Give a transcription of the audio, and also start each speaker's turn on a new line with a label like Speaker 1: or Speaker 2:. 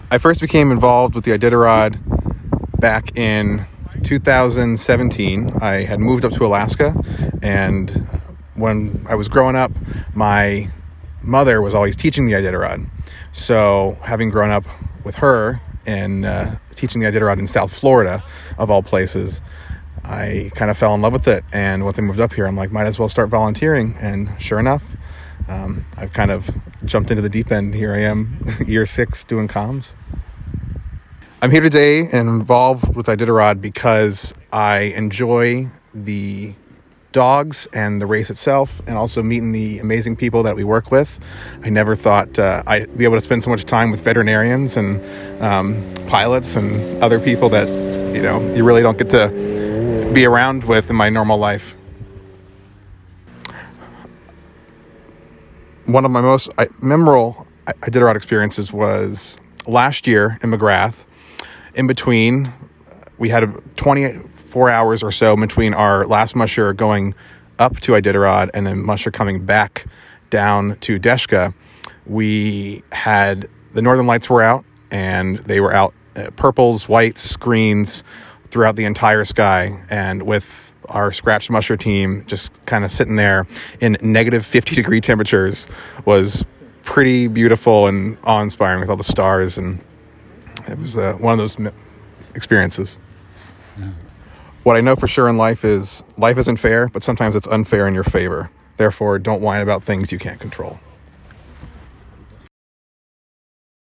Speaker 1: I first became involved with the Iditarod back in 2017. I had moved up to Alaska, and when I was growing up, my mother was always teaching the Iditarod. So having grown up with her and teaching the Iditarod in South Florida, of all places, I kind of fell in love with it. And once I moved up here, I'm like, might as well start volunteering. And sure enough, I've kind of jumped into the deep end. Here I am, year 6, doing comms. I'm here today and involved with Iditarod because I enjoy the dogs and the race itself, and also meeting the amazing people that we work with. I never thought I'd be able to spend so much time with veterinarians and pilots and other people that, you really don't get to be around with in my normal life. One of my most memorable Iditarod experiences was last year in McGrath. In between, we had 24 hours or so between our last musher going up to Iditarod and then musher coming back down to Deshka. We had the Northern Lights were out, and they were out purples, whites, greens throughout the entire sky. And with our scratch musher team just kind of sitting there in negative 50-degree temperatures was pretty beautiful and awe-inspiring with all the stars, and it was one of those experiences. Yeah. What I know for sure in life is life isn't fair, but sometimes it's unfair in your favor. Therefore, don't whine about things you can't control.